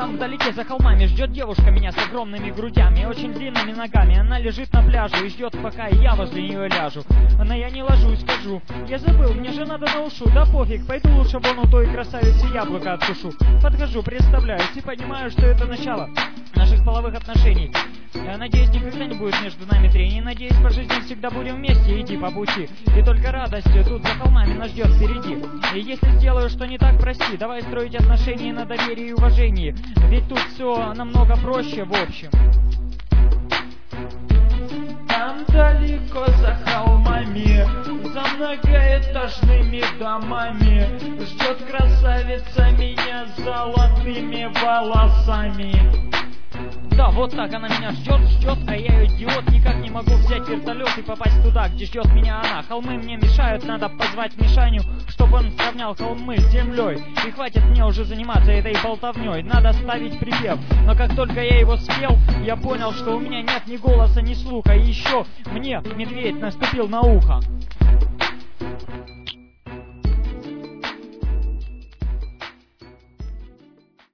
Там вдалеке за холмами ждет девушка меня с огромными грудями и очень длинными ногами. Она лежит на пляже и ждет, пока и я возле нее ляжу. Но я не ложусь, скажу: я забыл, мне же надо на ушу. Да пофиг, пойду лучше вон у той красавицы яблоко откушу. Подхожу, представляюсь и понимаю, что это начало наших половых отношений. Я надеюсь, никогда не будет между нами трений. Надеюсь, по жизни всегда будем вместе идти по пути. И только радость тут за холмами нас ждет впереди. И если сделаю что не так, прости. Давай строить отношения на доверии и уважении. Ведь тут все намного проще в общем. Там далеко за холмами, за многоэтажными домами, ждет красавица меня с золотыми волосами. Да, вот так она меня ждет, а я идиот, никак не могу взять вертолет и попасть туда, где ждет меня она. Холмы мне мешают, надо позвать Мишаню, чтобы он сравнял холмы с землей. И хватит мне уже заниматься этой болтовней, надо ставить припев. Но как только я его спел, я понял, что у меня нет ни голоса, ни слуха. И еще мне медведь наступил на ухо.